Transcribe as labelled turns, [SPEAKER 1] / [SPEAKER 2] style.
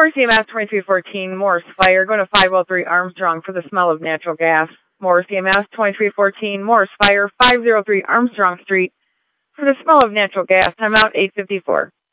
[SPEAKER 1] Morris EMS 2314, Morris Fire, going to 503 Armstrong for the smell of natural gas. Morris EMS 2314, Morris Fire, 503 Armstrong Street for the smell of natural gas. Time out 8:54.